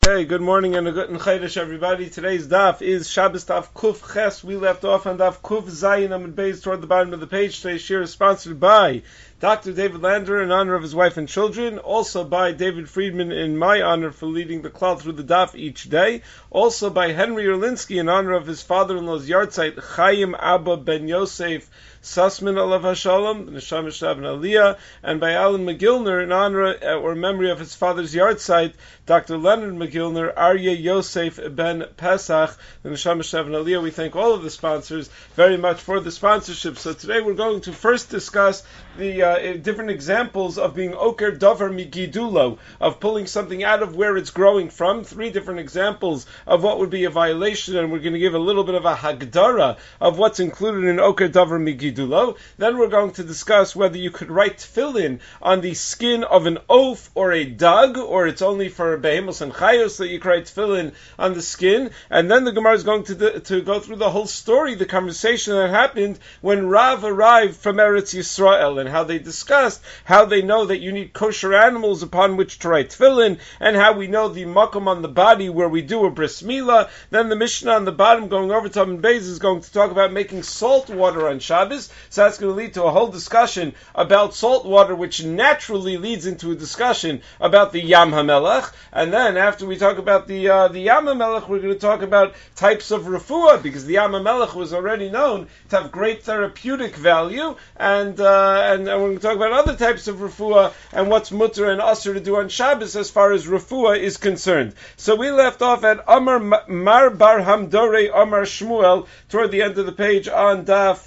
Hey, good morning and a good Chodesh, everybody. Today's daf is Shabbos daf Kuf Ches. We left off on daf Kuf Zayin Amud Beis toward the bottom of the page. Today's shir is sponsored by Dr. David Lander in honor of his wife and children. Also by David Friedman in my honor for leading the klal through the daf each day. Also by Henry Erlinsky in honor of his father-in-law's yahrzeit Chaim Abba Ben Yosef Sussman Alav Hashalom, the Neshama Shab and Aliyah, and by Alan McGilner in honor or memory of his father's yahrzeit, Dr. Leonard McGilner, Aryeh Yosef Ben Pesach, the Neshama Shab and Aliyah. We thank all of the sponsors very much for the sponsorship. So today we're going to first discuss the different examples of being Oker Dover Migidulo, of pulling something out of where it's growing from. 3 different examples of what would be a violation, and we're going to give a little bit of a Hagdara of what's included in Oker Dover Migidulo. Then we're going to discuss whether you could write tefillin on the skin of an oaf or a dug, or it's only for behemos and chayos that you could write tefillin on the skin. And then the Gemara is going to go through the whole story, the conversation that happened when Rav arrived from Eretz Yisrael, and how they discussed how they know that you need kosher animals upon which to write tefillin, and how we know the makom on the body where we do a bris milah. Then the Mishnah on the bottom, going over to Amud Beis, is going to talk about making salt water on Shabbos. So that's going to lead to a whole discussion about salt water, which naturally leads into a discussion about the Yam HaMelech. And then after we talk about the Yam HaMelech, we're going to talk about types of refuah, because the Yam HaMelech was already known to have great therapeutic value, and we're going to talk about other types of refuah and what's mutter and asur to do on Shabbos as far as refuah is concerned. So we left off at Amar Mar Bar Hamdore Amar Shmuel toward the end of the page on Daf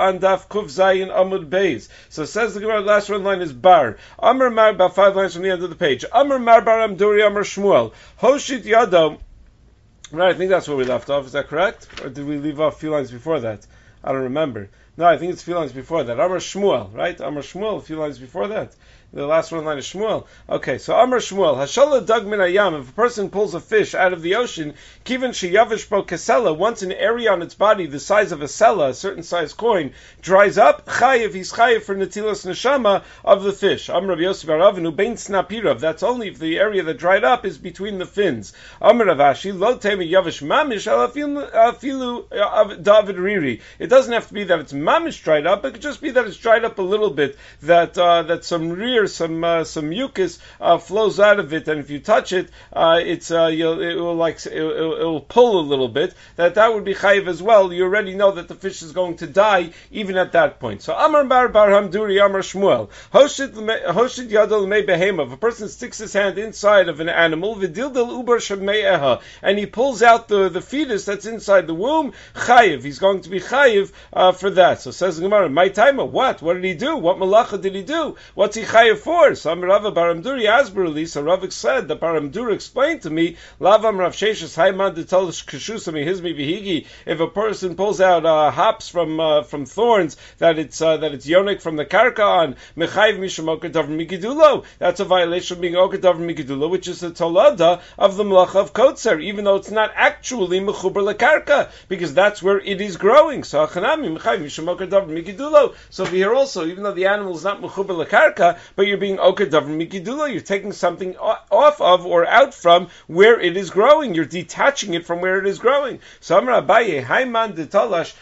Kuf Zayin Amud Beis. So says the Gemara, the last one line is Bar. Amar Mar, about 5 lines from the end of the page. Amar Mar Bar Hamdore Amar Shmuel. Hoshit Yado. Right, I think that's where we left off. Is that correct? Or did we leave off a few lines before that? I don't remember. No, I think it's a few lines before that. Amar Shmuel, right? Amar Shmuel, a few lines before that. The last one line is Shmuel. Okay, so Amar Shmuel, Hashala Dag Min Hayam, if a person pulls a fish out of the ocean, Kivan Sheyavish Bo Kesela, once an area on its body the size of a sela, a certain size coin, dries up, Chayiv, he's Chayiv for Netilas Neshama of the fish. Amar Rabbi Yosef Aravinu, Bein Snapirav, that's only if the area that dried up is between the fins. Amar Ravashi, Lo Temi Yavish Mamish, Afilu David Riri. It doesn't have to be that it's Mamish dried up, it could just be that it's dried up a little bit, that some rear, some mucus flows out of it, and if you touch it, it will pull a little bit. That would be chayiv as well. You already know that the fish is going to die even at that point. So Amar Bar Hamduri Amar Shmuel, Hoshit Yadol Mei Behema. If a person sticks his hand inside of an animal, V'dildel Ubar Shemei'eha, and he pulls out the fetus that's inside the womb, chayiv. He's going to be chayiv for that. So says the Gemara, my timer, what did he do? What malacha did he do? What's he chayiv for? So Rava Baramduri Asberli, so Rav said that Baramdur explained to me, Lavam Rav Sheshus Haiman de Tolish Kashusami Hizmi Vihigi, if a person pulls out hops from thorns, that it's yonik from the karka on Mechayiv Mishum Okadav Migidulo. That's a violation of being Okadav Migidulo, which is the tolada of the Melacha of Kotzer, even though it's not actually Mechuber Lekarka, because that's where it is growing. So Achanami Mechayiv Mishum Okadav Migidulo. So here also, even though the animal is not Mechuber Lekarka, but you're being Oker Davar Migidulo, you're taking something off of or out from where it is growing. You're detaching it from where it is growing. So Amar Abaye, Haiman de Talash,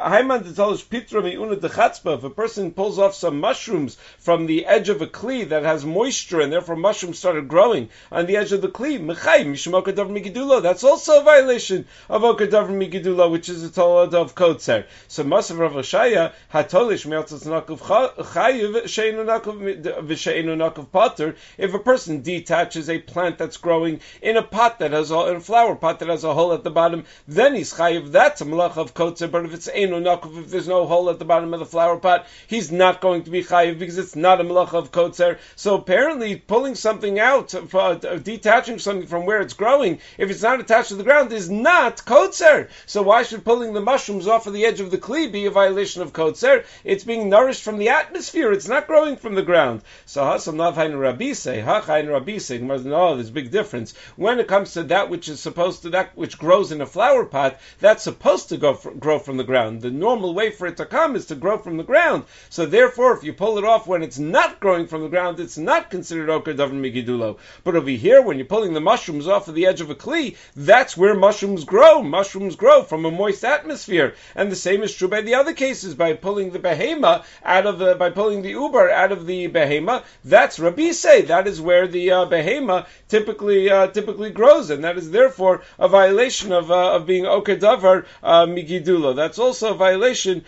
if a person pulls off some mushrooms from the edge of a kli that has moisture and therefore mushrooms started growing on the edge of the kli, that's also a violation of Okadavar Migidulo, which is a tolad of Kotzer. So Masav Rav Oshaya, Hatolish Me'atzatz Nakav Chayiv V'She'enu Nakav Potter, if a person detaches a plant that's growing in a pot that has in a flower pot that has a hole at the bottom, then he's Chayiv. That's a malach of Kotzer. But if it's if there's no hole at the bottom of the flower pot, he's not going to be chayiv because it's not a melacha of kotzer. So apparently, pulling something out, detaching something from where it's growing, if it's not attached to the ground, is not kotzer. So why should pulling the mushrooms off of the edge of the kli be a violation of kotzer? It's being nourished from the atmosphere. It's not growing from the ground. So hasam lav hainu rabbi say, no, there's a big difference. When it comes to that which is supposed to, that which grows in a flower pot, that's supposed to grow from the ground. ground. The normal way for it to come is to grow from the ground. So therefore, if you pull it off when it's not growing from the ground, it's not considered oker davar migidulo. But over here, when you're pulling the mushrooms off of the edge of a kli, that's where mushrooms grow. Mushrooms grow from a moist atmosphere. And the same is true by the other cases, by pulling the behema by pulling the ubar out of the behema. That's Rabbi say. That is where the behema typically grows, and that is therefore a violation of being oker davar migidulo. That's also a violation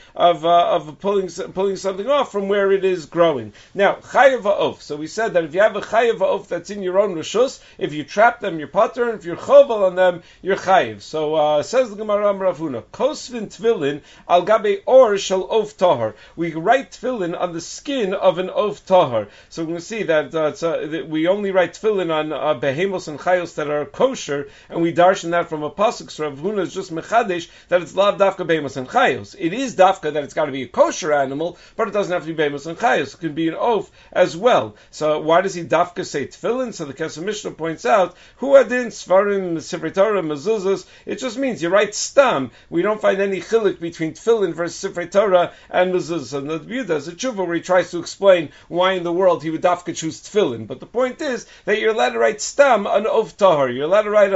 of pulling something off from where it is growing. Now, chayav ha'of. So we said that if you have a chayav ha'of that's in your own reshus, if you trap them, you're patur, and if you're chovel on them, you're chayiv. So says the Gemara Rav Huna, kosvin tefillin al gabe or shel of tahar. We write tefillin on the skin of an of tahar. So we're going to see that we only write tefillin on behemos and chayos that are kosher, and we darshan that from a pasuk. So Rav Huna is just mechadesh that it's lav dafka behemos and chayos. It is dafka that it's got to be a kosher animal, but it doesn't have to be behemos and chayos. It can be an oaf as well. So why does he dafka say tefillin? So the Kesef Mishnah points out, hu adin svarim sifrei Torah mezuzos. It just means you write stam. We don't find any chilik between tefillin versus sifrei Torah and mezuzos. And the Yehuda has a tshuva where he tries to explain why in the world he would dafka choose tefillin. But the point is that you're allowed to write stam on of tahar. You're allowed to write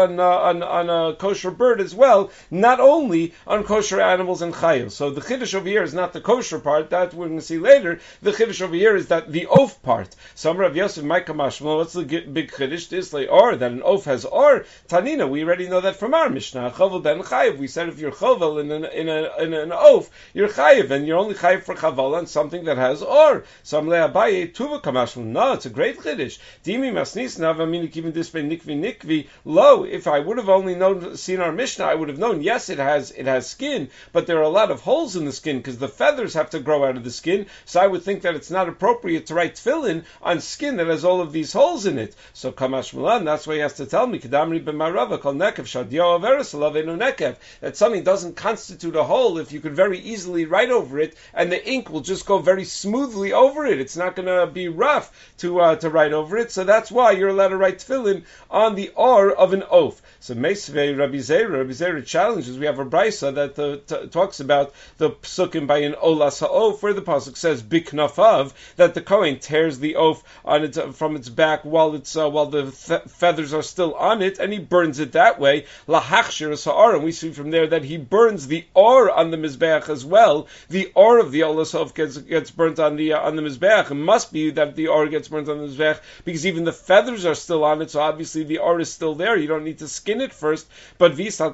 on a kosher bird as well, not only on kosher animals and chayos. So the chiddush over here is not the kosher part. That we're going to see later. The chiddush over here is that the oaf part. Some Rav Yosef Micah Mashmal, what's the big chiddush? This like or that an oaf has or tanina. We already know that from our Mishnah. Chovel ben chayiv. We said if you're chovel in an oaf, you're chayiv, and you're only chayiv for chaval on something that has or. Some le'abaye tuva kamashmal. No, it's a great chiddush. Dimi masnis navaminik even this by nikvi. Lo, if I would have only seen our Mishnah, I would have known. Yes, it has skin, but there are a lot of holes in the skin because the feathers have to grow out of the skin. So I would think that it's not appropriate to write tefillin on skin that has all of these holes in it. So Kamash Milan, that's why he has to tell me Kedamri b'marava kol nekev shadio averes alavenu nekev, that something doesn't constitute a hole if you could very easily write over it and the ink will just go very smoothly over it. It's not going to be rough to write over it. So that's why you're allowed to write tefillin on the or of an oaf. So Meisvei Rabbi Zera challenges. We have a brisa that talks about the psukim by an olas ha'of, where the pasuk says biknafav, that the kohen tears the oaf on it from its back while the feathers are still on it, and he burns it that way. Lahachshir sa'ar, and we see from there that he burns the or on the mizbeach as well. The or of the olas ha'of gets burnt on the mizbeach. It must be that the or gets burnt on the mizbeach because even the feathers are still on it. So obviously the or is still there. You don't need to skin it first. But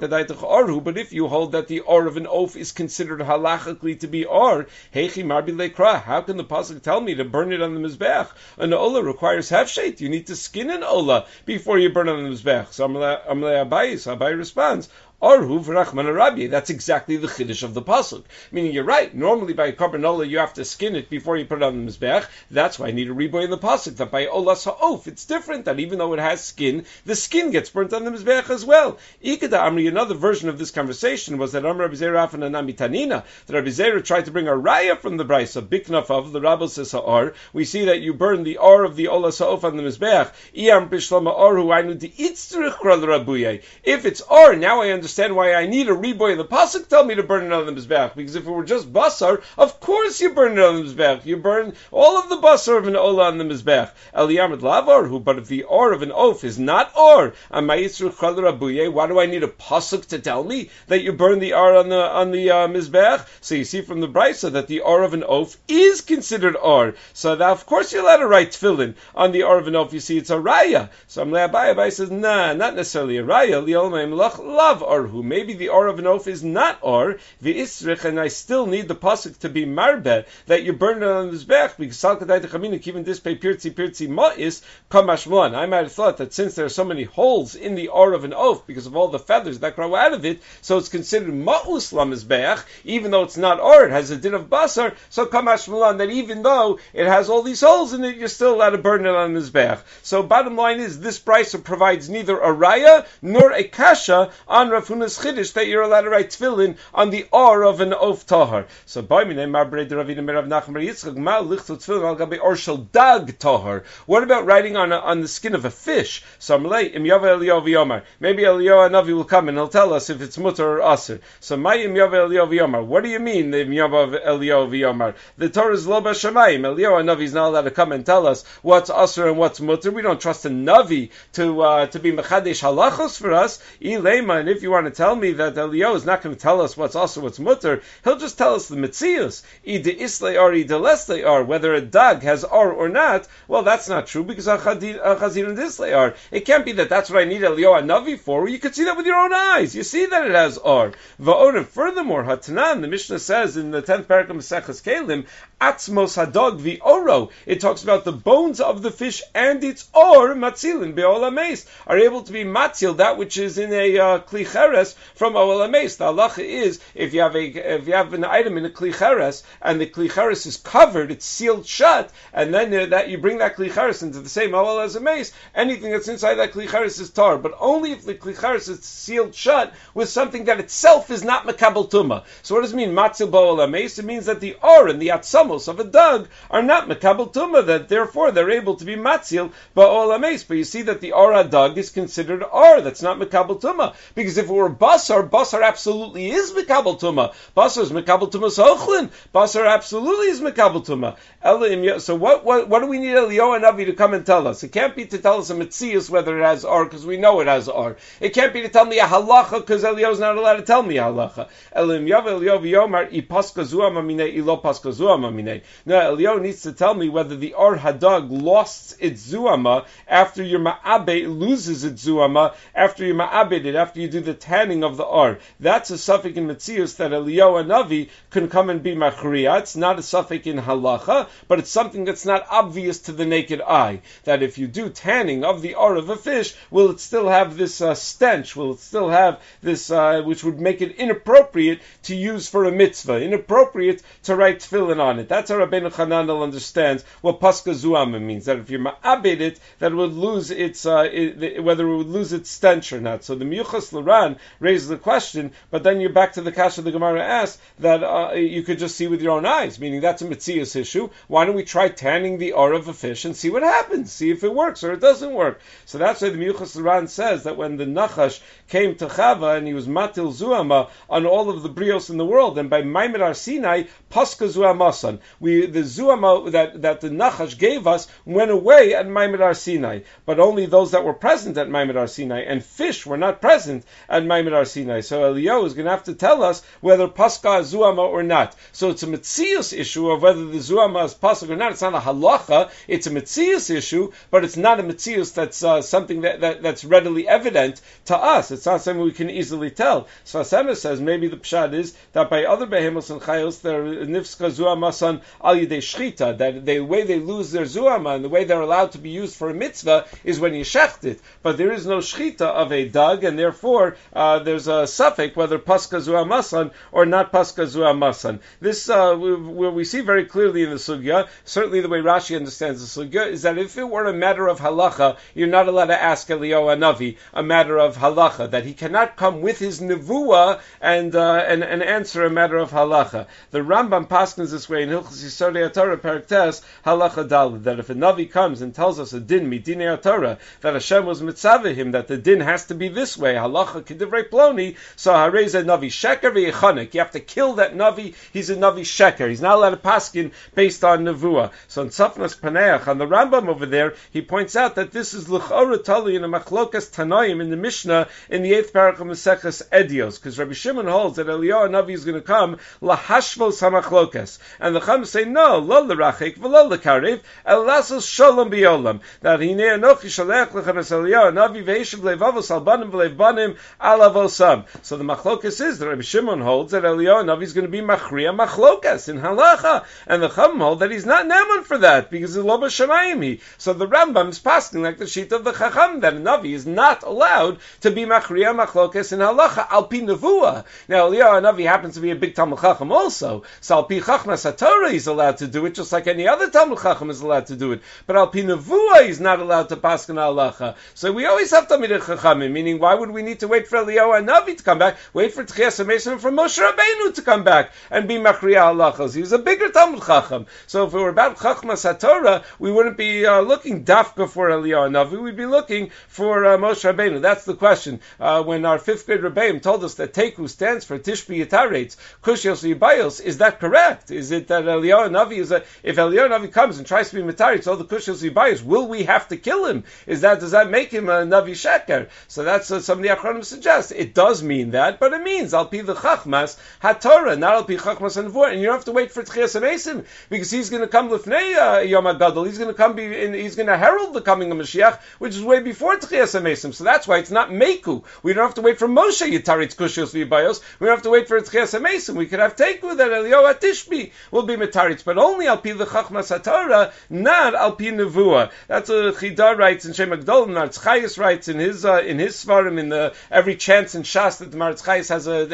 if you hold that the or of an oaf is considered halachically to be or, heichi marbi lekra, how can the pasuk tell me to burn it on the mizbeach? An ola requires hefshet. You need to skin an ola before you burn it on the mizbeach. So Abai responds, Arhu v'rachman Rabbi. That's exactly the chiddush of the pasuk. Meaning, you're right. Normally, by a carbanola, you have to skin it before you put it on the mizbeach. That's why I need a reboy in the pasuk. That by olas ha'of, it's different. That even though it has skin, the skin gets burnt on the mizbeach as well. Ikeda Amri. Another version of this conversation was that Amr Rabbi Zera and Anami Tanina. That Rabbi Zera tried to bring a raya from the brisa. Biknaf of the Rabbi says ha'or. We see that you burn the or of the olas ha'of on the mizbeach. Iyam pishlama orhu ainu di itzrich kral rabuyay. If it's or, now I understand why I need a reboy in the pasuk. Tell me to burn it on the mizbeach, because if it were just basar, of course you burn it on the mizbeach. You burn all of the basar of an ola on the mizbeach. Eliyamid lavar who, but if the or of an oaf is not or, why do I need a pasuk to tell me that you burn the or on the mizbeach? So you see from the brisa that the or of an oaf is considered or. So that of course you're allowed to write tefillin on the or of an oaf. You see it's a raya. So Abai says, nah, not necessarily a raya. Li'olmei melach lav or. Who maybe the or of an oaf is not or the isrich, and I still need the pasuk to be marbeh that you burn it on the mizbeach because salkadai techamina even this pay pirtzi ma'is kamashmon. I might have thought that since there are so many holes in the or of an oaf because of all the feathers that grow out of it, so it's considered ma'us la mizbeach, even though it's not or, it has a din of basar. So kamashmon, that even though it has all these holes in it, you're still allowed to burn it on the mizbeach. So bottom line is this brisa provides neither a raya nor a kasha on Rav Rav Huna's chiddush that you're allowed to write tefillin on the or of an of tahar. So by minay marbrei Ravina merav Nachman bar Yitzchak ma lichtu tefillin al gabe or shel dag tahar. What about writing on the skin of a fish? So Amalei im yava Eliyahu v'yomar. Maybe Eliyahu Hanavi will come and he'll tell us if it's mutter or aser. So my im yava Eliyahu v'yomar. What do you mean the im yava Eliyahu v'yomar? The Torah is lo b'shamayim. Eliyahu Hanavi is not allowed to come and tell us what's aser and what's mutter. We don't trust a navi to be mechadesh halachos for us. Ilema, and if you want to tell me that Eliyahu is not going to tell us what's aser, what's mutter, he'll just tell us the mitzius. Ida islay or ida leslay or, whether a dag has or not. Well, that's not true because achazir and islay are. It can't be that that's what I need Eliyahu Hanavi for. You could see that with your own eyes. You see that it has or. Va'orim. Furthermore, Hatanan, the Mishnah says in the 10th paragraph of Maseches Kelim, atzmos hadog v'oro. It talks about the bones of the fish and its or matzilin be'olam meis are able to be matzil, that which is in a kli cheres from olam meis. The halacha is if you have an item in a kli cheres and the kli cheres is covered, it's sealed shut, and then that you bring that kli cheres into the same oil as a mace, anything that's inside that kli cheres is tar. But only if the kli cheres is sealed shut with something that itself is not mekabel tuma. So what does it mean matzil be'olam meis? It means that the or and the atzamos of a dog are not mekabel tuma, that therefore they're able to be matzil be'olam meis. But you see that the or dog is considered or, that's not mekabel tuma, because if it were basar absolutely is mekabel tuma. Basar is mekabel tuma sochlin. Basar absolutely is mekabel tuma. So what do we need Eliyahu Hanavi to come and tell us? It can't be to tell us a mitzias whether it has or, because we know it has or. It can't be to tell me a halacha, because Eliyahu is not allowed to tell me a halacha. Now Eliyahu needs to tell me whether the or hadag lost its zuama after your ma'abe loses its zuama, after you ma'abed it, after you do the tanning of the or. That's a suffix in mitzias that Eliyahu Hanavi can come and be machriya. It's not a suffix in halacha, but it's something that's not obvious to the naked eye. That if you do tanning of the or of a fish, will it still have this stench? Will it still have this, which would make it inappropriate to use for a mitzvah, inappropriate to write tefillin on it? That's how Rabbeinu Chananel understands what paska zuama means. That if you ma'abed it, that it would lose its, whether it would lose its stench or not. So the Miyuchas L'Ran raises the question, but then you're back to the kasha the Gemara asked, that you could just see with your own eyes, meaning that's a mitzias issue. Why don't we try tanning the or of a fish and see what happens, see if it works or it doesn't work? So that's why the Miyuchas L'Ran says that when the Nachash came to Chava and he was matil zuama on all of the brios in the world, and by Maimed Har Sinai, paska zuamasan, the zuama that the Nachash gave us went away at Maimed Har Sinai, but only those that were present at Maimed Har Sinai, and fish were not present at Maimed Har Sinai. So Eliyahu is going to have to tell us whether paska is zuama or not. So it's a mitzias issue of whether the zuama is paska or not. It's not a halacha, it's a mitzias issue, but it's not a mitzias that's something that's readily evident to us. It's not something we can easily tell. So Asana says maybe the pshat is that by other behemos and chayos, they're nifska zuamasan al yidei shchita, that the way they lose their zuama and the way they're allowed to be used for a mitzvah is when you shecht it. But there is no shchita of a dog, and therefore there's a suffix whether paska zuamasan or not paska zuamasan. This we see very clearly in the sugya. Certainly the way Rashi understands the sugya is that if it were a matter of halacha, you're not allowed to ask Eliyahu Hanavi a matter of halacha, that he cannot come with his nevuah and answer a matter of halacha. The Rambam paskins this way in Hilchos Yisodei HaTorah Perek Tes Halacha Daled, that if a navi comes and tells us a din midinei HaTorah, that Hashem was mitzaveh him, that the din has to be this way, halacha kedivrei ploni, so harei zeh navi sheker v'yechonek. You have to kill that navi. He's a navi sheker. He's not allowed to paskin based on nevuah. So in Tzafnas Paneach, on the Rambam over there, he points out that this is l'chora tali in a machlokas tanoim in the Mishnah in the 8th paragraph of Maseches Edios, because Rabbi Shimon holds that Eliyahu Hanavi is going to come lahashvos hamachlokas, and the Chum say no, lo l'rachik v'lo l'karev, elasos shalom b'yolam, that hinei anochi shalech lechem es Eliyahu Hanavi ve'eshiv levavos al banim v'lev banim alavosam. So the machlokas is that Rabbi Shimon holds that Eliyahu Hanavi is going to be machriya machlokas in halacha, and the Chum hold that he's not neman for that because it's lo b'shamayim. So the Rambam is passing like the sheet of the Chacham that a navi is not allowed to be machriya machlokas in halacha al pi nevuah. Now Eliyahu Hanavi happens to be a big Talmud Chacham also, so al pi chachmas haTorah he's allowed to do it just like any other Talmud Chacham is allowed to do it. But al pi nevuah he's not allowed to paskin halacha. So we always have Talmidei Chachamim, meaning why would we need to wait for for Eliyahu Hanavi to come back. Wait for Tchias HaMesim and for Moshe Rabbeinu to come back and be Machriya Halachos. He was a bigger Talmud Chacham. So if it were about Chachmas HaTorah, we wouldn't be looking dafka for Eliyahu Hanavi. We'd be looking for Moshe Rabbeinu. That's the question. When our 5th grade Rebbeim told us that Teku stands for Tishbi Yitaretz, Kushios Yibayos, is that correct? Is it that Eliyahu Hanavi if Eliyahu Hanavi comes and tries to be Mitaretz, all the Kushios Yibayos, will we have to kill him? Does that make him a Navi Sheker? So that's some of the Achronim suggest. It does mean that, but it means Al Pi the Chachmas HaTorah, not Al Pi Chachmas HaNevuah, and you don't have to wait for Tchias HaMesim, because he's going to come Lifnei Yom HaGadol. He's going to he's going to herald the coming of Mashiach, which is way before Tchias HaMesim. So that's why it's not Meku. We don't have to wait for Moshe Yitaretz Kushios Yibayos. We don't have to wait for Tchias HaMesim. We could have Teku that Eliyahu HaTishbi will be Mitaretz, but only Al Pi the Chachmas HaTorah, not Al Pi Nevuah. That's what Chida writes in Shem HaGdol, and Maratz Chayes writes in his Svarim, in the every chance in Shas that the Maratz Chayes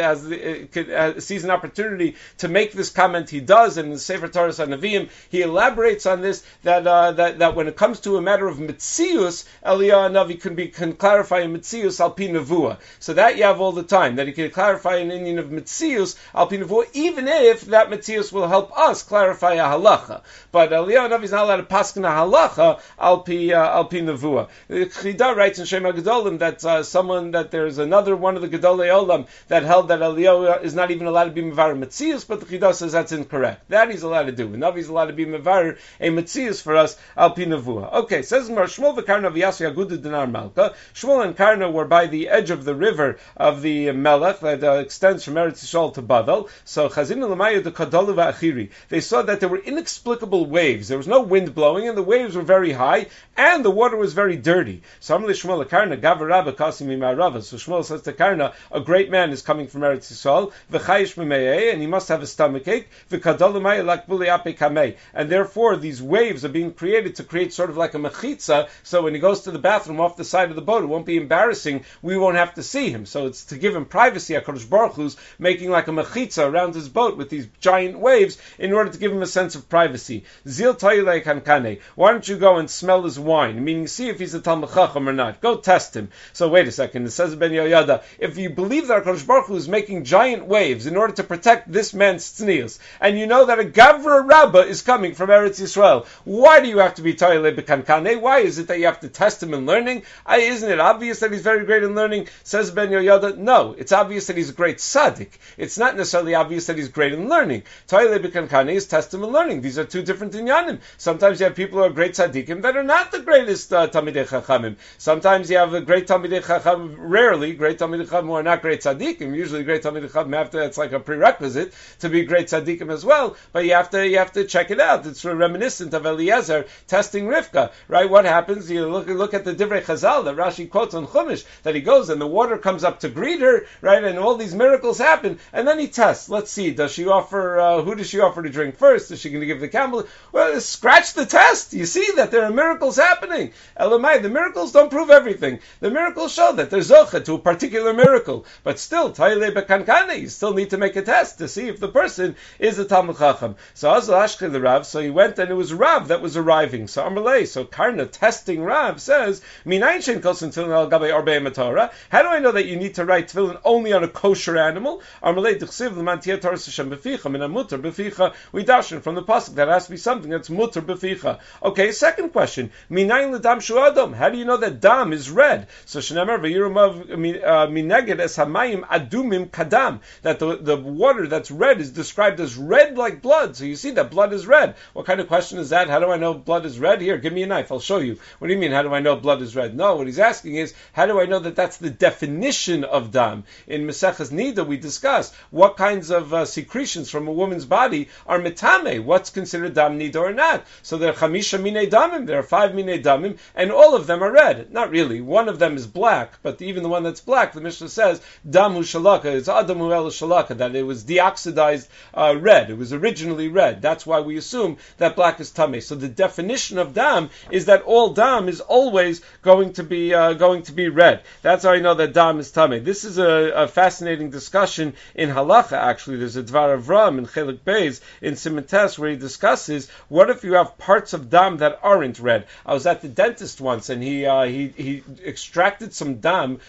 sees an opportunity to make this comment, he does, and in the Sefer Torah HaNeviim, he elaborates on this, that when it comes to a matter of Metzius, Eliyahu Hanavi can clarify in Metzius Al Pi Nevuah. So that you have all the time, that he can clarify an Indian of Metzius Al Pi Nevuah, even if that Metzius will help us clarify a halacha. But Eliyahu Hanavi is not allowed to paskin a halacha Al Pi Nevuah. The Chida writes in Shem HaGedolim that there's another one of the Gedolei Olam that held that Eliyahu is not even allowed to be Mevar Metzius, but the Chida says that's incorrect. That he's allowed to do. Navi is allowed to be Mevar a Metzius for us Al Pi Nevuah. Okay, says Shmuel v'Karna v'Yasu Yagudu Dinar Malka. Shmuel and Karna were by the edge of the river of the Melech that extends from Eretz Yisrael to Bavel. So Chazinu l'Maya de Kadolu v'Achiri. They saw that there were inexplicable waves. There was no wind blowing, and the waves were very high, and the water was very dirty. So Shmuel Karna Gavarabba Kasim Imarava. So Shmuel says to Karna, a great man is coming from Eretz Yisrael, v'chayish b'me'eh, and he must have a stomachache, v'kadolu ma'eh lakbuli ape kamei. And therefore, these waves are being created to create sort of like a mechitza, so when he goes to the bathroom off the side of the boat, it won't be embarrassing, we won't have to see him. So it's to give him privacy. HaKadosh Baruch Hu's making like a mechitza around his boat with these giant waves in order to give him a sense of privacy. Zil toyle kankane. Why don't you go and smell his wine? Meaning, see if he's a Talmid Chacham or not. Go test him. So wait a second. It says Ben Yoyada, if you believe that HaKadosh Baruch Hu is making giant waves in order to protect this man's tznius, and you know that a Gavra Rabbah is coming from Eretz Yisrael, why do you have to be toyle bekankane? Why is it that you have to test him in learning? Isn't it obvious that he's very great in learning? Says Ben Yoyada, no, it's obvious that he's a great tzaddik. It's not necessarily obvious that he's great in learning. Toyle bekankane is test him in learning. These are two different inyanim. Sometimes you have people who are great tzaddikim that are not the greatest Talmidei Chachamim. Sometimes you have a great Talmidei Chacham, rarely great Talmidei Chacham who are not great tzaddikim. Usually great Talmidei Chacham have to, it's like a prerequisite to be great tzaddikim as well, but you have to check it out. It's reminiscent of Eliezer testing Rivka, right? What happens? You look at the Divrei Chazal that Rashi quotes on Chumash, that he goes and the water comes up to greet her, right? And all these miracles happen, and then he tests. Let's see, who does she offer to drink first? Is she going to give the camel? Well, scratch the test. You see that there are miracles happening. Elamai, the miracles don't prove everything. The miracles show that there's zocha to a particular miracle, but still, taile bekankane, you still need to make a test to see if the person is a Talmid Chacham. So Azal Ashke the Rav, so he went and it was Rav that was arriving. So Amalei, so Karna testing Rav says, Minayin shein kosin tefillin al gabei arbei matorah. How do I know that you need to write tefillin only on a kosher animal? Amalei d'chsiv l'man tiyeh Torah Hashem b'ficha min mutar b'ficha. We darshan from the pasuk that has to be something that's mutar b'ficha. Okay, second question. Minayin l'dam shu adam. How do you know that dam is red? So Shneimar v'yirumav mineged es hamayim adumim kadam. That the water that's red is described as red like blood. So you see that blood is red. What kind of question is that? How do I know blood is red? Here, give me a knife. I'll show you. What do you mean, how do I know blood is red? No, what he's asking is, how do I know that that's the definition of dam? In Maseches Nida, we discuss what kinds of secretions from a woman's body are mitame. What's considered dam nida or not? So there are chamisha minei damim. There are 5 minei damim, and all of them are red. Not really. One of them is black, but even the one that's black, the Mishnah says, dam hu shalaka. It's adam hu el shalaka, that it was deoxidized red. It was originally red. That's why we assume that black is tameh. So the definition of dam is that all dam is always going to be red. That's how I know that dam is tameh. This is a fascinating discussion in halacha. Actually, there's a Dvar Avram in Chelik Beis in Siman Tes where he discusses what if you have parts of dam that aren't red. I was at the dentist once and he extracted some dam from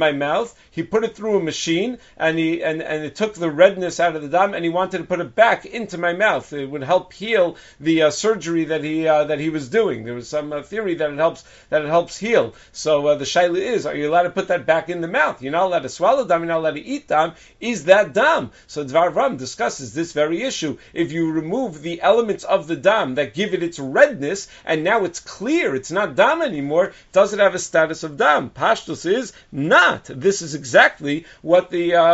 my mouth. He put it through a machine, and it took the redness out of the dam, and he wanted to put it back into my mouth. It would help heal the surgery that he was doing. There was some theory that it helps heal. So the shaila is: are you allowed to put that back in the mouth? You're not allowed to swallow dam. You're not allowed to eat dam. Is that dam? So Dvar Avram discusses this very issue. If you remove the elements of the dam that give it its redness, and now it's clear, it's not dam anymore, does it have a status of dam? Pashtus is not. This is exactly what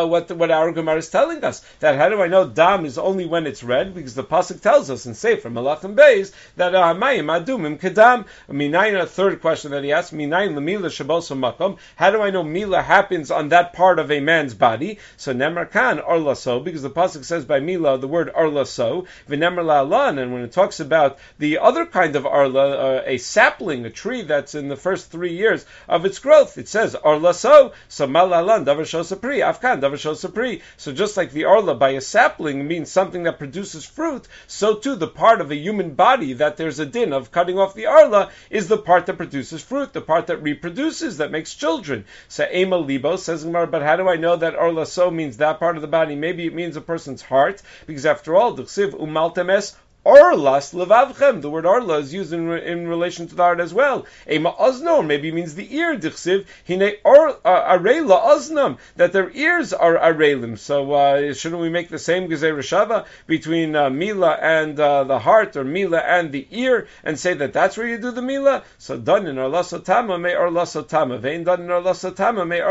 our Gemara is telling us. That how do I know dam is only when it's red? Because the pasuk tells us in Sefer Malachim Beis that hamayim adumim kedam. Minayin, a third question that he asked, minayin lemila shabosa makom. How do I know mila happens on that part of a man's body? So nemar kan arlaso, because the pasuk says by mila the word arlaso v'nemar la'alan, and when it talks about the other kind of arla, a sapling, a tree that's in the first 3 years of its growth, it says arlaso. So malalan davar shosapri afkan davar shosapri. So just like the arla by a sapling means something that produces fruit, so too the part of a human body that there's a din of cutting off the arla is the part that produces fruit, the part that reproduces, that makes children. So ema libo, says Gemara, but how do I know that arla so means that part of the body? Maybe it means a person's heart, because after all, d'chsiv umaltemes Orlas levavchem. The word orla is used in relation to the heart as well. Ema ozno, maybe it means the ear. Dichsiv hine arela oznam, that their ears are arelim. So shouldn't we make the same gezei reshava between mila and the heart, or mila and the ear, and say that that's where you do the mila? So done in orlasotama may orlasotama, vein done in orlasotama may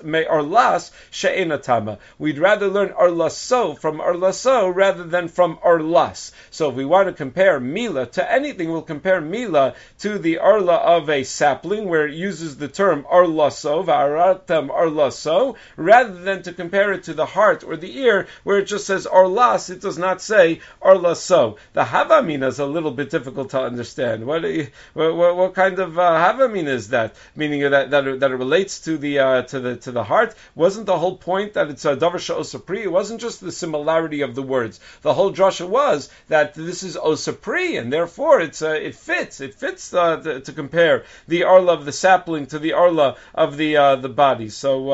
orlas she'enatama. We'd rather learn orlaso from orlaso rather than from orlas. So if we want to compare mila to anything, we'll compare mila to the arla of a sapling, where it uses the term arlaso, va'aratam arlaso, rather than to compare it to the heart or the ear, where it just says arlas, it does not say arlaso. The havamina is a little bit difficult to understand. What kind of havamina is that? Meaning that it relates to the heart. Wasn't the whole point that it's a davar she'osapri? It wasn't just the similarity of the words. The whole drasha was that this is osapri, and therefore it fits to compare the arla of the sapling to the arla of the body. So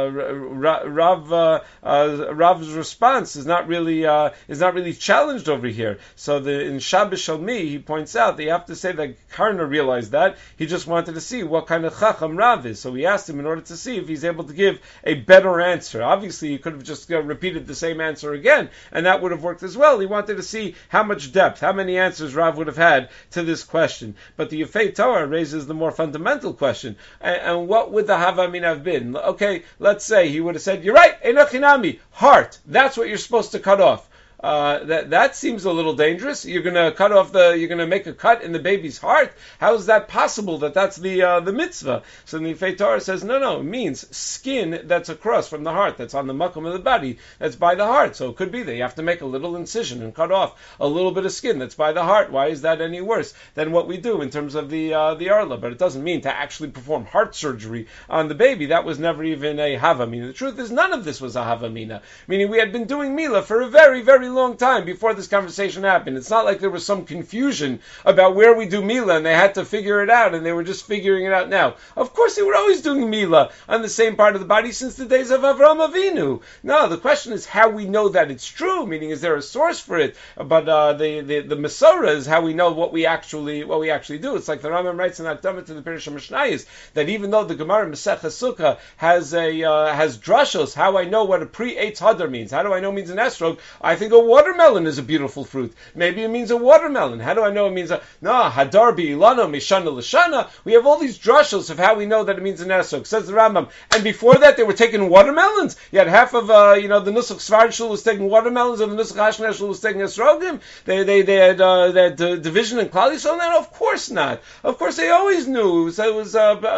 Rav's response is not really challenged over here. So in Shabbos Shalmi he points out that you have to say that Karna realized that. He just wanted to see what kind of chacham Rav is. So he asked him in order to see if he's able to give a better answer. Obviously he could have just repeated the same answer again, and that would have worked as well. He wanted to see how much depth, how many answers Rav would have had to this question. But the Yefei Torah raises the more fundamental question. And what would the Havamin have been? Okay, let's say he would have said, you're right, Enochinami, heart, that's what you're supposed to cut off. That seems a little dangerous. You're going to make a cut in the baby's heart. How is that possible? That's the mitzvah. So the Yefei Torah says, no, it means skin that's across from the heart, that's on the makom of the body, that's by the heart. So it could be that you have to make a little incision and cut off a little bit of skin that's by the heart. Why is that any worse than what we do in terms of the arla? But it doesn't mean to actually perform heart surgery on the baby. That was never even a havamina. The truth is, none of this was a havamina. Meaning we had been doing mila for a very, very long time before this conversation happened. It's not like there was some confusion about where we do Mila and they had to figure it out and they were just figuring it out now. Of course they were always doing Mila on the same part of the body since the days of Avraham Avinu. No, the question is how we know that it's true, meaning is there a source for it? But the Masorah is how we know what we actually do. It's like the Rambam writes in Akdama to the Pirush HaMishnayos that even though the Gemara Masechah Sukkah has drashos, how I know what a pre-Eitz Hadar means. How do I know it means an esrog? I think a watermelon is a beautiful fruit. Maybe it means a watermelon. How do I know it means hadar bi'ilano mishana l'shana? We have all these drushos of how we know that it means an esrog. Says the Rambam. And before that, they were taking watermelons. You had half of the Nusach Sfard Shul was taking watermelons, and the Nusach Ashkenaz Shul was taking esrogim. They had division in Klal Yisrael. No, of course not. Of course, they always knew it was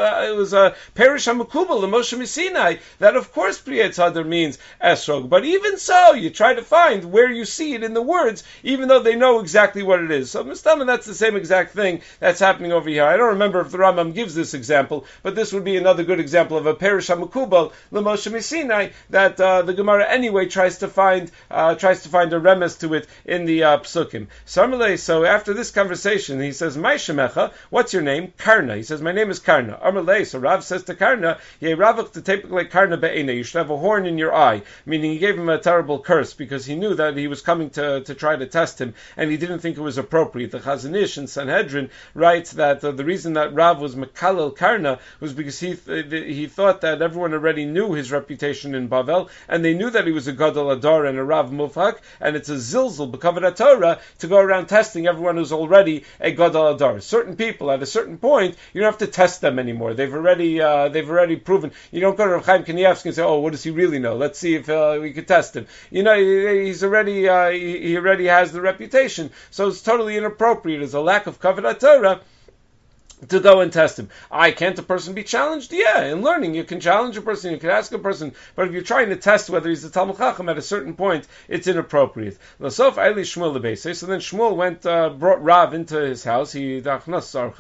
Perish HaMekubal, the Moshe Sinai, that of course Pri Eitz Hadar means esrog. But even so, you try to find where you see it in the words, even though they know exactly what it is. So Mustama, that's the same exact thing that's happening over here. I don't remember if the Rambam gives this example, but this would be another good example of a Perish HaMekubal L'Moshe Misinai that the Gemara anyway tries to find a remes to it in the Psukim. So after this conversation, he says, "My shemecha, what's your name?" Karna. He says, "My name is Karna." Amalei. So Rav says to Karna, "Ye Ravach to take like Karna be'ena. You should have a horn in your eye." Meaning he gave him a terrible curse because he knew that he was coming to try to test him, and he didn't think it was appropriate. The Chazon Ish in Sanhedrin writes that the reason that Rav was Mekalel Karna was because he thought that everyone already knew his reputation in Bavel, and they knew that he was a Gadol Adar and a Rav Mufak, and it's a zilzul b'kavod Torah to go around testing everyone who's already a Gadol Adar. Certain people at a certain point, you don't have to test them anymore. They've already proven. You don't go to Rav Chaim Kanievsky and say, "Oh, what does he really know? Let's see if we could test him." He already has the reputation, so it's totally inappropriate. It's a lack of kavod Torah to go and test him. Can't a person be challenged? Yeah, in learning you can challenge a person, you can ask a person, but if you're trying to test whether he's a Talmud Chacham at a certain point, it's inappropriate. So then Shmuel brought Rav into his house, and he fed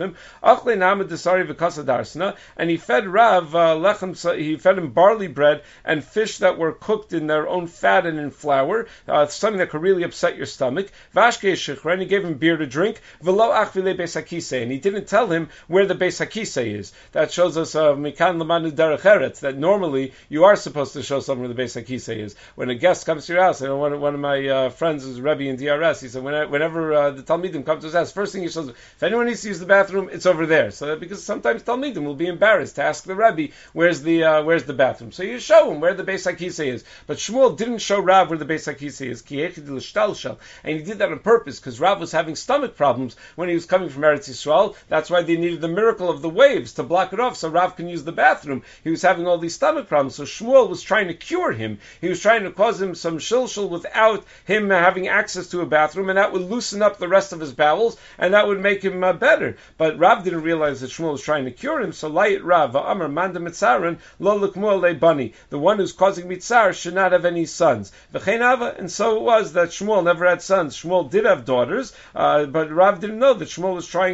Rav he fed him barley bread and fish that were cooked in their own fat and in flour, something that could really upset your stomach. And he gave him beer to drink, and he didn't tell him where the Beis HaKisei is. That shows us Mikan Lamanu Derech Eretz, that normally you are supposed to show someone where the Beis HaKisei is. When a guest comes to your house, one of my friends is Rebbe in DRS, he said whenever the Talmidim come to his house, first thing he shows, if anyone needs to use the bathroom, it's over there. So because sometimes Talmidim will be embarrassed to ask the Rebbe where's the bathroom. So you show him where the Beis HaKisei is. But Shmuel didn't show Rav where the Beis HaKisei is. And he did that on purpose because Rav was having stomach problems when he was coming from Eretz Yisrael. That's why they needed the miracle of the waves to block it off so Rav can use the bathroom. He was having all these stomach problems, so Shmuel was trying to cure him. He was trying to cause him some shilshul without him having access to a bathroom, and that would loosen up the rest of his bowels, and that would make him better. But Rav didn't realize that Shmuel was trying to cure him, so Layit Rav, Amar Manda Mitzaran, Lo L'Kmuel Le'Bani. The one who's causing mitzar should not have any sons. And so it was that Shmuel never had sons. Shmuel did have daughters, but Rav didn't know that Shmuel was trying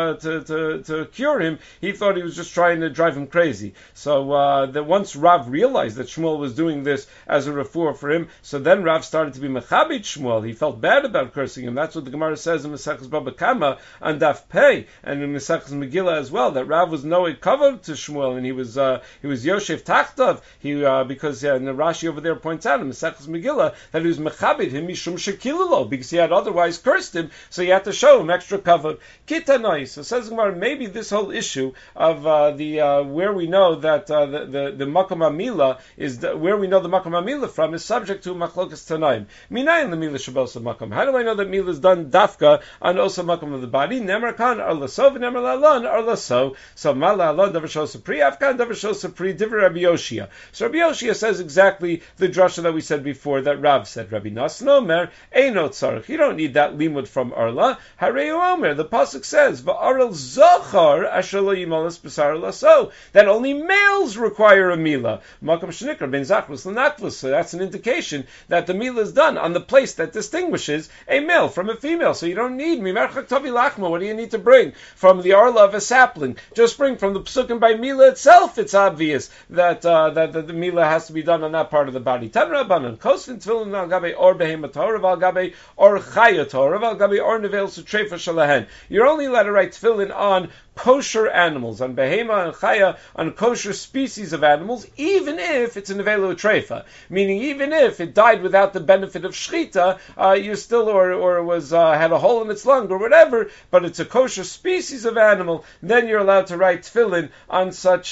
to cure him. He thought he was just trying to drive him crazy. So that once Rav realized that Shmuel was doing this as a refuah for him, so then Rav started to be mechabit Shmuel. He felt bad about cursing him. That's what the Gemara says in Maseches Baba Kama and Daf Pei, and in Maseches Megillah as well, that Rav was no kavod to Shmuel, and he was Yoshev Tachtav. Because the Rashi over there points out in Maseches Megillah that he was mechabit him mishum shekilalo, because he had otherwise cursed him, so he had to show him extra kavod. Kitanoi. So says Gemara, maybe this whole issue of where we know that the Makom Amila is where we know the Makom Amila from is subject to Machlokas Tanaim. Minayin the Mila Shabbos Makom. How do I know that Mila is done dafka on Osa Makom of the body? Nemer Kan Ar Laso v'Nemer Lalan Ar Laso. So Mala Alon Davar Shos Sapri Afkan Davar Shos Sapri Divrei Rabbi Yoshia. So Rabbi Yoshia says exactly the drasha that we said before that Rav said. Rabbi Nasan Omer Eino Tzarich. You don't need that limud from Arla. Hareu Omer. The pasuk says Va'arel Zachar Asher Lo Yimalas B'Sar Laso. That only males require a Mila. Makom Shnikar Ben Zachrus L'Nakvus. So that's an indication that the Mila is done on the place that distinguishes a male from a female. So you don't need Mimerchak Tavi Lachma. What do you need to bring from the Arla of a sapling? Just bring from the Psukim by Mila itself. It's obvious that the Mila has to be done on that part of the body. Tan Rabbanan Kosvin Tefillin Al Gabe Or Behema Torah Al Gabe Or Chaya Torah Al Gabe Or Nevel Sutrefa Shalahen. You're only allowed to write Tefillin on kosher animals, on behema and chaya, on kosher species of animals, even if it's a nevelo treifa, meaning even if it died without the benefit of shchita, you still or was had a hole in its lung or whatever, but it's a kosher species of animal, then you're allowed to write tefillin on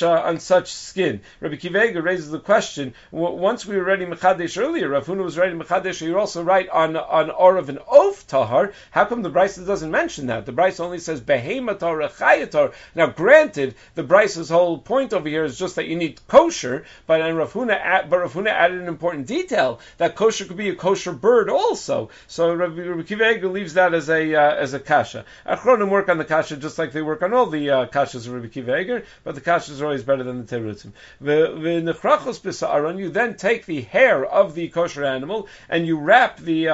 such skin. Rabbi Kivega raises the question: once we were writing mechadesh earlier, Rav Huna was writing mechadesh, you're also right on orav and of tahar. How come the Brisa doesn't mention that? The Brisa only says behema Torah chaya Tor. Now, granted, the Bryce's whole point over here is just that you need kosher, but Rav Huna added an important detail that kosher could be a kosher bird also. So Rabbi Akiva Eiger leaves that as a kasha. Achronim work on the kasha just like they work on all the kashas of Rabbi Akiva Eiger, but the kashas are always better than the terutzim. V'nechrachos b'sa'aron, you then take the hair of the kosher animal and you wrap the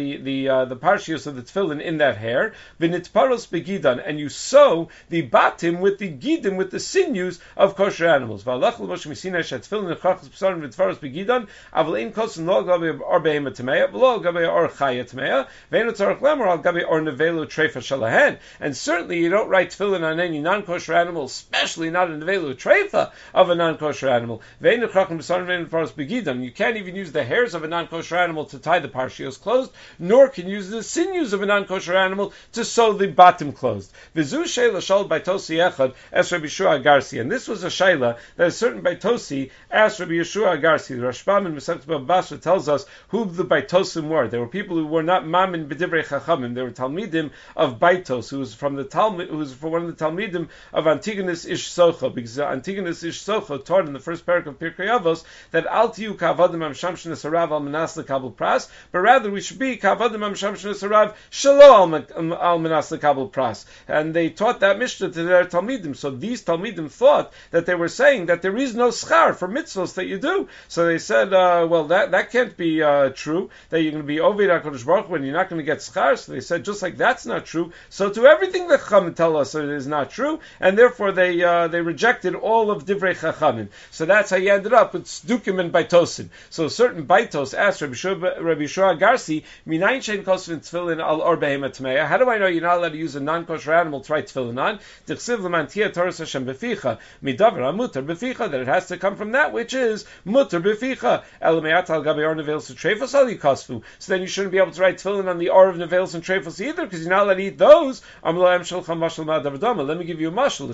parshios of the tefillin in that hair. V'nitparos begidan, and you sew the batim with the gidim, with the sinews of kosher animals. V'alach l'moshe misinai shetfillin nechrachos b'sa'aron v'nitparos begidan aval ein kosen lo gabe or behema tmeya v'lo gabe or chaya tmeya ve'enu tzarich lemor al gabe or nevelu treifa shalahen. And certainly you don't write tefillin on any non-kosher animal, especially not a nevelu treifa of a non-kosher animal. Ve'enu nechrachos b'sa'aron v'nitparos begidan. You can't even use the hairs of a non-kosher animal to tie the parshios closed, nor can you use the sinews of a non-kosher animal to sew the bottom closed. V'zu sheila shal baitosi echad es Rabbi Yeshua Agarsi, and this was a sheila that a certain baitosi asked Rabbi Yeshua Agarsi. The Rashbam in Masechet Bava Basra tells us who the baitosim were. They were people who were not mamin b'divrei chachamim. They were talmidim of Baitos, who was from one of the talmidim of Antigonus Ish Socho, because Antigonus Ish Socho taught in the first parak of Pirkei Avos that al tiyu kavadim amshamshin esarav al manas lekabel pras, but rather we should be kavadim amshamshin esarav shelo al manas lekabel pras. And they taught that Mishnah to their talmidim. So these talmidim thought that they were saying that there is no schar for mitzvos that you do. So they said, well, that can't be true, that you're going to be Oved HaKadosh Baruch Hu when you're not going to get schar. So they said, just like that's not true, so to everything that Chachamim tell us it is not true, and therefore they rejected all of Divrei Chachamim. So that's how you ended up with Sdukim and Baitosin. So certain Baitos asked Rabbi Yeshua Agarsi, Minayin shein kosvin tefillin al or behema tmeya. How do I know you're not allowed to use a non-kosher animal to write tefillin on? Dichsiv l'mantia Torah Hashem beficha midavar amutar beficha, that it has to come from that which is mutar beficha. Elameyat al gabe or nevelos and trefos al yikosfu. So then you shouldn't be able to write tefillin on the or of nevelos and trefos either, because you're not allowed to eat those. Let me give you a mashal.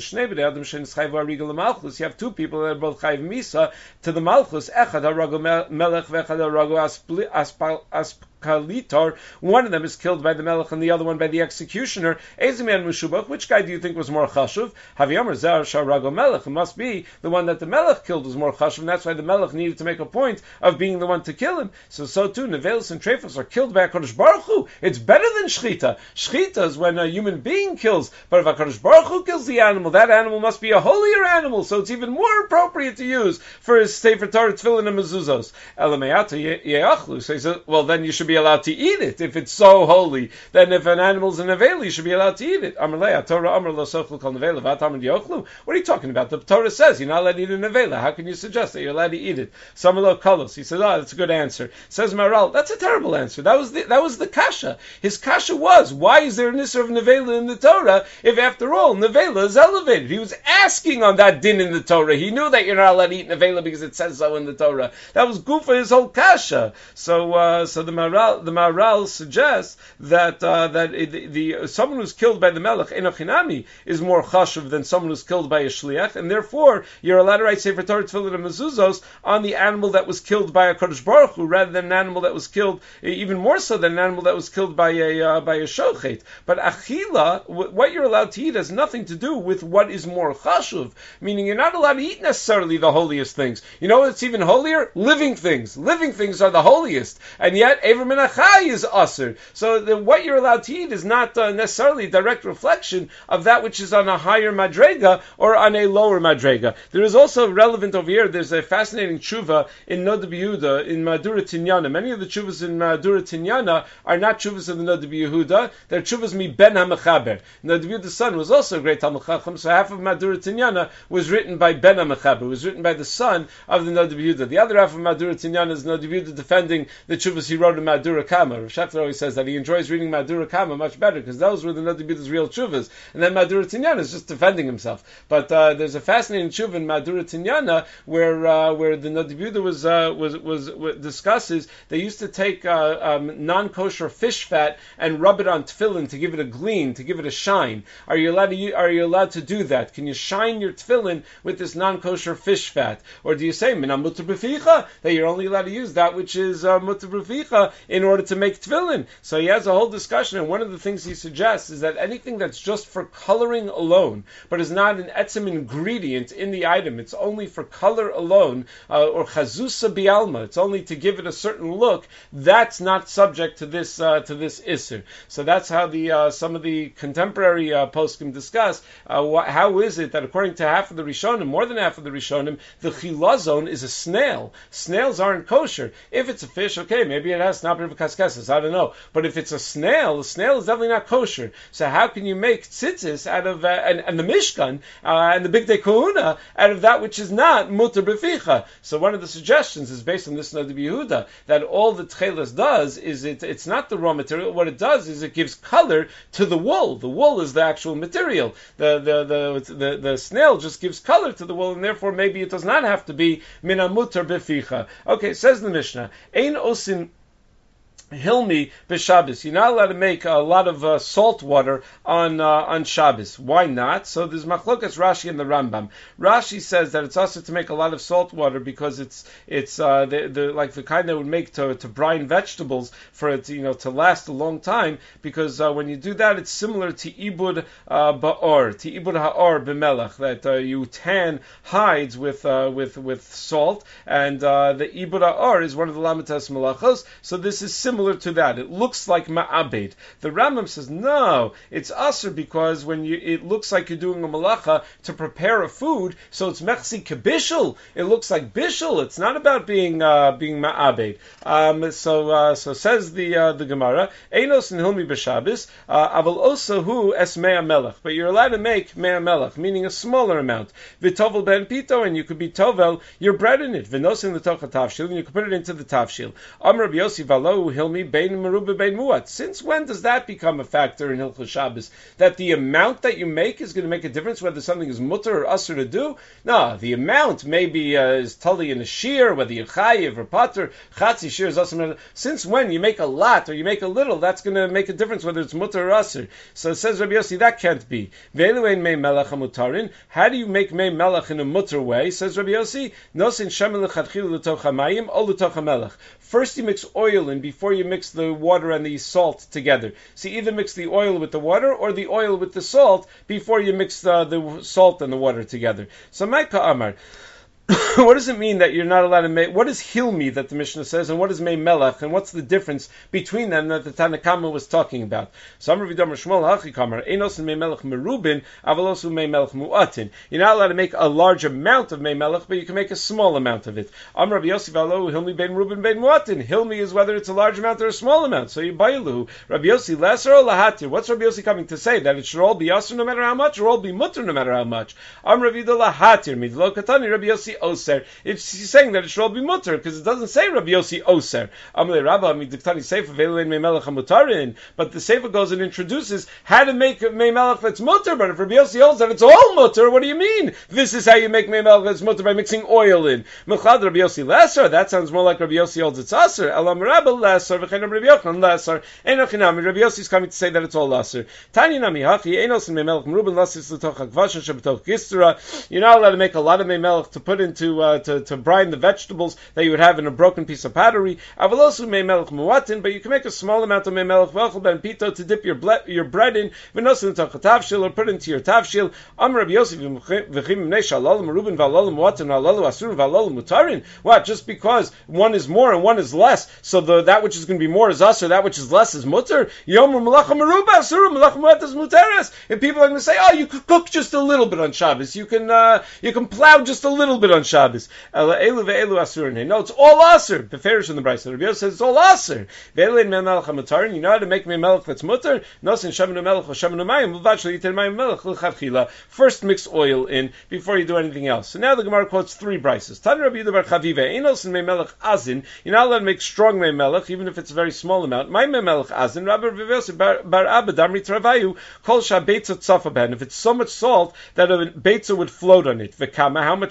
You have two people that are both chayiv misa to the malchus. Echad harago melech vechad harago Kalitar. One of them is killed by the melech and the other one by the executioner. Eziman Mushubach. Which guy do you think was more chashuv? Haviyamar Zar Sharago Melech. It must be the one that the melech killed was more chashuv, and that's why the melech needed to make a point of being the one to kill him. So too, nevelos and trefos are killed by HaKadosh Baruch Hu. It's better than shchita. Shchita is when a human being kills, but if HaKadosh Baruch Hu kills the animal, that animal must be a holier animal. So it's even more appropriate to use for his Sefer Torah tefillin and mezuzos. Elameyata yeachlu. So he says, well, then you should be allowed to eat it if it's so holy. Then if an animal's a nevela, you should be allowed to eat it. What are you talking about? The Torah says you're not allowed to eat a nevela. How can you suggest that you're allowed to eat it? Samalo kalos. He says, that's a good answer. Says Maral, that's a terrible answer. That was the kasha. His kasha was, why is there an issur of nevela in the Torah if after all nevela is elevated? He was asking on that din in the Torah. He knew that you're not allowed to eat nevela because it says so in the Torah. That was good for his whole kasha. So the Maral suggests that someone who's killed by the melech enochinami is more chashuv than someone who's killed by a shliach, and therefore you're allowed to write Sefer Torah tefillin and mezuzos on the animal that was killed by a Kodesh Baruch Hu, rather than an animal that was killed, even more so than an animal that was killed by a shochet. But achila, what you're allowed to eat, has nothing to do with what is more chashuv. Meaning you're not allowed to eat necessarily the holiest things. You know what's even holier? Living things. Living things are the holiest, and yet Ever Menachai is usher. So what you're allowed to eat is not necessarily a direct reflection of that which is on a higher madrega or on a lower madrega. There is also relevant over here, there's a fascinating tshuva in Nod B'Yehuda, in Madura Tinyana. Many of the tshuvas in Madura Tinyana are not tshuvas of the Nod B'Yehuda, they're tshuvas mi Ben HaMechaber. Nod B'Yehuda's son was also a great Talmud Chacham, so half of Madura Tinyana was written by Ben HaMechaber, was written by the son of the Nod B'Yehuda. The other half of Madura Tinyana is Nod B'Yehuda defending the tshuvas he wrote in Madura Kama. Rav Schachter always says that he enjoys reading Madura Kama much better because those were the Nod B'Yehuda's real tshuvas, and then Madura Tinyana is just defending himself. But there's a fascinating tshuva in Madura Tinyana where the Nod B'Yehuda was discusses they used to take non-kosher fish fat and rub it on tefillin to give it a gleam, to give it a shine. Are you allowed to do that? Can you shine your tefillin with this non-kosher fish fat, or do you say minam mutar b'ficha, that you're only allowed to use that which is mutar b'ficha in order to make tefillin. So he has a whole discussion, and one of the things he suggests is that anything that's just for coloring alone, but is not an etzem ingredient in the item, it's only for color alone, or chazusa bialma, it's only to give it a certain look, that's not subject to this isser. So that's how the some of the contemporary poskim discuss how is it that according to half of the Rishonim, more than half of the Rishonim, the chilazon is a snail. Snails aren't kosher. If it's a fish, okay, maybe it has snapper of kaskesses, I don't know. But if it's a snail is definitely not kosher. So how can you make tzitzis out of and the Mishkan and the Big Day Kahuna out of that which is not mutar beficha? So one of the suggestions is based on this Nadi Yehuda that all the tchelas does is it's not the raw material. What it does is it gives color to the wool. The wool is the actual material. The snail just gives color to the wool, and therefore maybe it does not have to be mina mutar beficha. Okay, says the Mishnah, Ein osin Hilmi b'Shabbos. You're not allowed to make a lot of salt water on Shabbos. Why not? So there's machlokas Rashi and the Rambam. Rashi says that it's also to make a lot of salt water because it's like the kind that would make to brine vegetables for it to last a long time. Because when you do that, it's similar to ibud ba'or, to ibud ha'or b'melech, that you tan hides with salt, and the ibud ha'or is one of the lamitas malachos. So this is similar to that. It looks like ma'abed. The Rambam says no, it's aser because it looks like you're doing a malacha to prepare a food, so it's mechsi kebishul. It looks like bishul. It's not about being ma'abed. So says the Gemara, Einos and Hilmi b'Shabbos, aval osa hu es mea melech. But you're allowed to make mea melech, meaning a smaller amount. V'tovel ben pito, and you could be tovel your bread in it. V'nosin l'tocha tavshil, and you could put it into the tavshil. Amr Rabbi Yossi v'alo hilmi bein meruba bein muat. Since when does that become a factor in Hilchos Shabbos? That the amount that you make is going to make a difference whether something is mutter or usher to do? No, the amount maybe is totally in a shear, whether you're chayiv or pater, chatzi shear is usher. Since when you make a lot or you make a little, that's going to make a difference whether it's mutter or usher. So it says Rabbi Yossi, that can't be. Ve'eluein mei melech hamutarin. How do you make mei melech in a mutter way? Says Rabbi Yossi, nosin shemen lechatchil l'toch hamayim o l'toch hamelech. First you mix oil in before you mix the water and the salt together. So either mix the oil with the water or the oil with the salt before you mix the salt and the water together. So Maika Amar, what does it mean that you're not allowed to make? What is Hilmi that the Mishnah says, and what is Mei Melech, and what's the difference between them that the Tanakama was talking about? So Amar V'Domer Shmuel Hachi Kamar Einos and Mei Melech Merubin Avalosu Mei Melech Mu'atin. You're not allowed to make a large amount of Mei Melech, but you can make a small amount of it. Amar Rabbi Yossi V'Alo Hilmi Ben Merubin Ben Mu'atin. Hilmi is whether it's a large amount or a small amount. So you Bailu Rabbi Yossi Lesser or Lahatir. What's Rabbi Yossi coming to say? That it should all be Yasser no matter how much, or all be Mutter no matter how much? Amar Rabbi Yossi Lahatir Midlo Katani Rabbi Yossi Oser. It's saying that it should all be mutter because it doesn't say Rabbi Yossi Oser. Amalei Rabba Midiktani Seifa Veilein Mei Melech Hamutarin. But the Seifa goes and introduces how to make Mei Melech that's mutter. But if Rabbi Yossi holds that it's all mutter, what do you mean? This is how you make Mei Melech that's mutter by mixing oil in. Mechad Rabbi Yossi Lesser. That sounds more like Rabbi Yossi holds it's aser. Elam Rabba Lesser V'chein Rabbi Yochanan Lesser. Enochinami. Rabbi Yossi is coming to say that it's all aser. Tani Nami Hachi Einos and Mei Melech Merubin Lasis L'toch Hakvashan Shebetoch Gistra. You're not allowed to make a lot of Mei Melech to put into to brine the vegetables that you would have in a broken piece of pottery. Avalosu mei melech muatin, but you can make a small amount of mei melech v'achol ben pito to dip your bread in, v'nosin l'toch tavshil, or put into your tavshil. Amar Rabbi Yossi v'chim mnei shalalim merubin v'alalim muatin v'alalim asurin v'alalim mutarin. What? Just because one is more and one is less, so that which is going to be more is us, or that which is less is mutter? Yomer melacha meruba asurin melacha muat is muteres. And people are going to say, oh, you could cook just a little bit on Shabbos. You can plow just a little bit on Shabbos. No, it's all aser. The Farish in the Brisa. Rabbi Yossi says it's all aser. You're know how to make melech that's mutter. First mix oil in before you do anything else. So now the Gemara quotes three Brises. You're not allowed to make strong mei melech, even if it's a very small amount. My mei melech azin. If it's so much salt that a beitza would float on it. How much is that?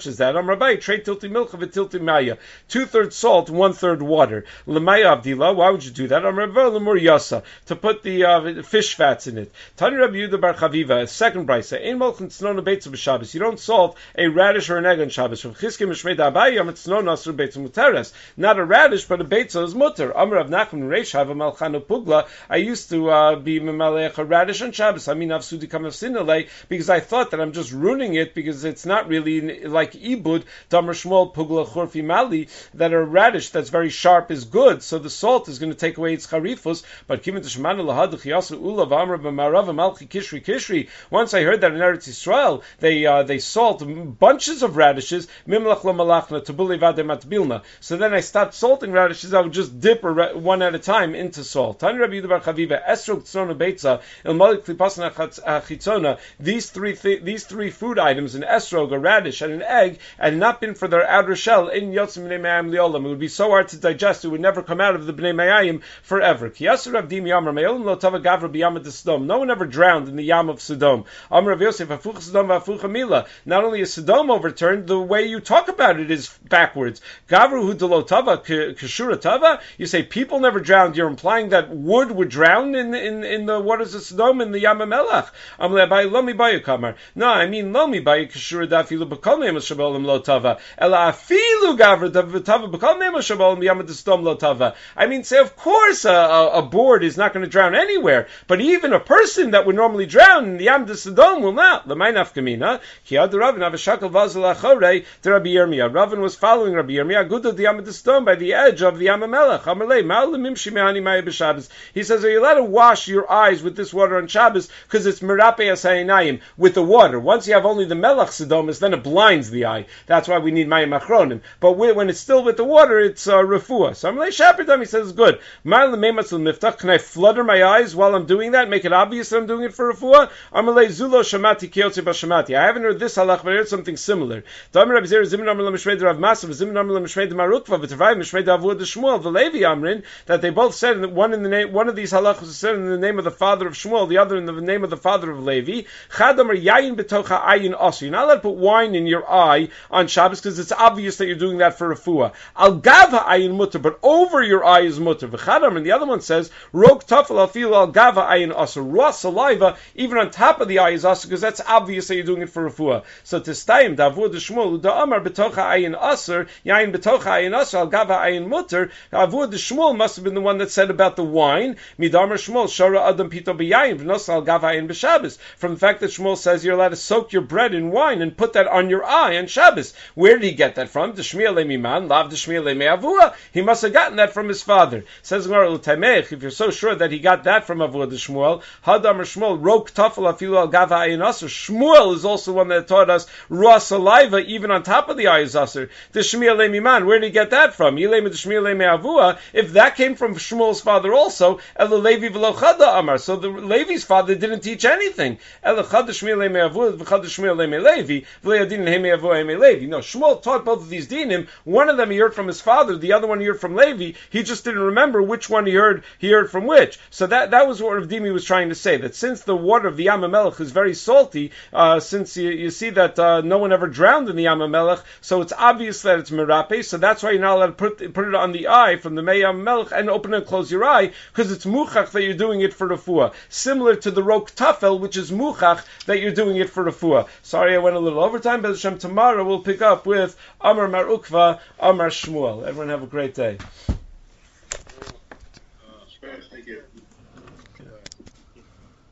Rabbi, trey tilti milcha v'tilti maya. 2/3 salt, 1/3 water. L'maya avdila, why would you do that? Amar Rava l'mur yasa, to put the fish fats in it. Tani Rabbi Yehuda bar Chaviva, second brisa, ein molchin tznon beitza b'Shabbos. You don't salt a radish or an egg on Shabbos. From Chizkim Mishmei Abaye, Yom tznon asur beitza muteres. Not a radish, but a beitza is mutter. Amar Rav Nachman Reish Hava Malchanu Pugla. I used to be memalech a radish on Shabbos. I mean, avsudi kamav sinale, because I thought that I'm just ruining it because it's not really like ibud. Damar Shmuel Pugla Chorfi Mali, that a radish that's very sharp is good. So the salt is going to take away its charifus. But Kivin Tishmanu Lahadach Yasu Ulav Amar B'Marav Malchi Kishri. Once I heard that in Eretz Yisrael they salt bunches of radishes. Mimlach lo malachna tabuli vade matbilna. So then I stopped salting radishes. I would just dip one at a time into salt. Tani Rabbi Yehuda bar Chaviva esrog tzona beitza il malik klipasna chitzona. These three food items, an esrog, a radish, and an egg, had not been for their outer shell in yotzim bnei mayim liolam. It would be so hard to digest. It would never come out of the bnei mayim forever. Ki yasur Rav Dim Yamar me'olam lo tava gavra b'yam Sodom. No one ever drowned in the Yam of Sodom. Amar Rav Yosef afuch Sodom v'afuch Mila. Not only is Sodom overturned, the way you talk about it is backwards. Gavru hu delo tava keshura tava. You say people never drowned. You're implying that wood would drown in the waters of Sodom in the Yam Melach. Amar Abai lomi bayu kamar. No, I mean lomi bayu keshura dafilu b'kol neimus shabolim lo tava. Ela afilu gavru tava b'kol neimus shabolim Yam Sodom lo tava. I mean, say of course a board is not going to drown anywhere, but even a person that would normally drown in the Yam de Sodom will not. L'may nafkamina. Ki ad Ravin avashakal vazal achorei to Rabbi Yirmiyah. Ravin was following Rabbi Yirmiyah. Gudel the Yam de Sodom by the edge of the Yam Melech. Amalei ma'alimim shimehani ma'ay b'Shabbos. He says, are you allowed to wash your eyes with this water on Shabbos because it's merape asayinayim with the water? Once you have only the Melech Sodomus, then it blinds the eye. That's why we need mayim achronim. But when it's still with the water, it's refuah. So Amalei Shaperdam, he says, good. Can I flutter my eyes while I'm doing that? Make it obvious that I'm doing it for refuah? Amalei zulo shamati kiyotze b'shamati. I haven't heard this halach, but I heard something similar. Damar Rabbi Zera zimin amar l'mishmei Rav Masav, zimin amar l'mishmei Marukva, v'tavai mishmei Avud Shmuel, v'Levi Amrin, that they both said that one of these halachos was said in the name of the father of Shmuel, the other in the name of the father of Levi. Chad amar yayin b'tocha ayin asu. You're not allowed to put wine in your eye on Shabbos because it's obvious that you're doing that for refuah. Al gava ayin mutter, but over your eye is mutter. V'chad amar, and the other one says rog tafel al fil al gava ayin asu. Raw saliva even on top of the eye is asu because that's obvious that you're doing it for refuah. So to stayim davud Shmuel da amar b'tocha ayin aser yayin b'tocha ayin aser al gava ayin mutter. Avud Shmuel must have been the one that said about the wine. Midamar Shmuel shara adam pito b'yayin v'nos al gava ayin b'Shabbos. From the fact that Shmuel says you're allowed to soak your bread in wine and put that on your eye on Shabbos. Where did he get that from? D'shmiya le'miman lav d'shmiya le'me'avua. He must have gotten that from his father. Says Gemara l'taimech. If you're so sure that he got that from Avud Shmuel, hadamar Shmuel rok tafel afilu al gava ayin aser. Shmuel is also one that taught us raw saliva even on top of the eye is aser. D'shmiya le'miman. Where did he get that from? If that came from Shmuel's father also, so the Levi's father didn't teach anything. No, Shmuel taught both of these dinim. One of them he heard from his father, the other one he heard from Levi. He just didn't remember which one he heard from which. So that was what Rav Dimi was trying to say, that since the water of the Yam HaMelech is very salty, since you see that no one ever drowned in the Yam HaMelech, so it's obvious that it's merape, so that's why you're not allowed to put it on the eye from the Mei Yam HaMelech and open and close your eye, because it's muchach that you're doing it for refuah. Similar to the rok tafel, which is muchach that you're doing it for refuah. Sorry I went a little overtime, but Hashem, tomorrow we'll pick up with Amar Mar Ukva, Amar Shmuel. Everyone have a great day. Thank you.